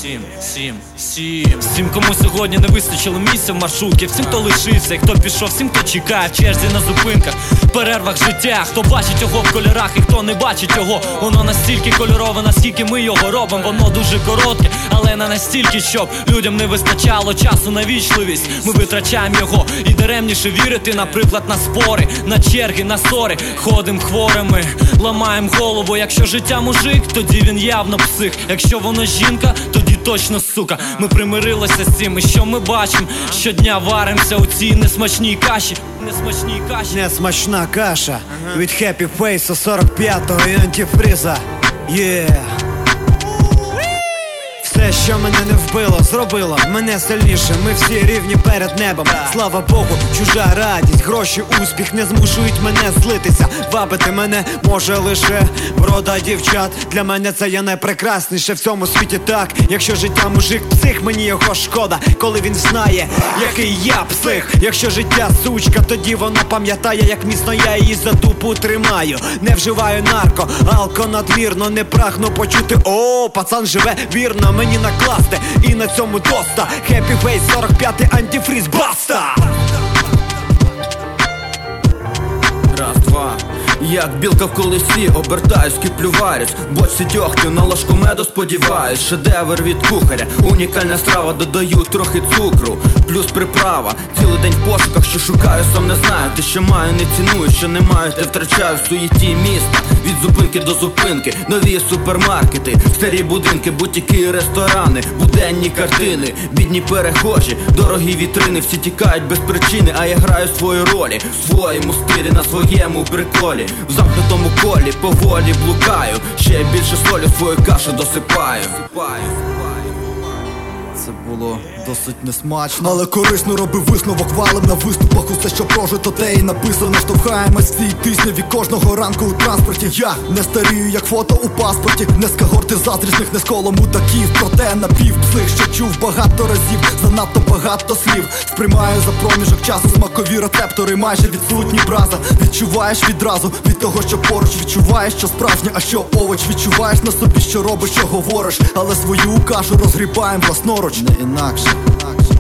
Всім, кому сьогодні не вистачило місця в маршрутці, всім, хто лишився і хто пішов, всім, хто чекає в черзі на зупинках, в перервах життя, хто бачить його в кольорах і хто не бачить його. Воно настільки кольорове, наскільки ми його робимо. Воно дуже коротке, але не настільки, щоб людям не вистачало часу на вічливість. Ми витрачаємо його, і даремніше вірити, наприклад, на спори, на черги, на ссори. Ходим хворими, ламаємо голову. Якщо життя мужик, тоді він явно псих. Якщо воно жінка, тоді точно сука. Ми примирилися з цим, і що ми бачимо? Щодня варимося у цій несмачній каші. Несмачна каша від Happy Face 45-го і антифриза. Все, що мене не вбило, зробило мене сильніше. Ми всі рівні перед небом. Слава Богу, чужа радість, гроші, успіх не змушують мене злитися. Вабити мене може лише врода дівчат. Для мене це є найпрекрасніше в цьому світі. Так, якщо життя мужик псих, мені його шкода, коли він знає, який я псих. Якщо життя сучка, тоді вона пам'ятає, як міцно я її за дупу тримаю. Не вживаю нарко, алко надмірно, не прагну почути: о, пацан живе вірно. Мені накласти і на цьому доста. Happy Face 45-й антифриз, баста! Раз, два. Як білка в колесі, обертаюсь, киплю варюсь. Бочці дьогтю, на ложку меду сподіваюсь. Шедевр від кухаря, унікальна страва, додаю трохи цукру, плюс приправа. Цілий день в пошуках, що шукаю, сам не знаю. Те, що маю, не ціную, що не маю, те втрачаю в суєті міста. Від зупинки до зупинки, нові супермаркети, старі будинки, бутіки і ресторани, буденні картини, бідні перехожі, дорогі вітрини. Всі тікають без причини, а я граю свої ролі в своєму стилі, на своєму приколі. В замкнутому колі поволі блукаю, ще більше солі в свою кашу досипаю. Це було досить несмачно, але корисно робив висновок, валим на виступах. Усе, що прожито, те і написано. Штовхаємось в цій тисняві кожного ранку у транспорті. Я не старію, як фото у паспорті. Не з когорти заздрісних, не з колом мудаків. Проте напівпсих, що чув багато разів, занадто багато слів. Сприймаю за проміжок часу смакові рецептори, майже відсутні браза. Відчуваєш відразу від того, що поруч. Відчуваєш, що справжнє, а що овоч. Відчуваєш на собі, що робиш, що говориш. Але свою кашу розгрібаєм власноруч. Не інакше.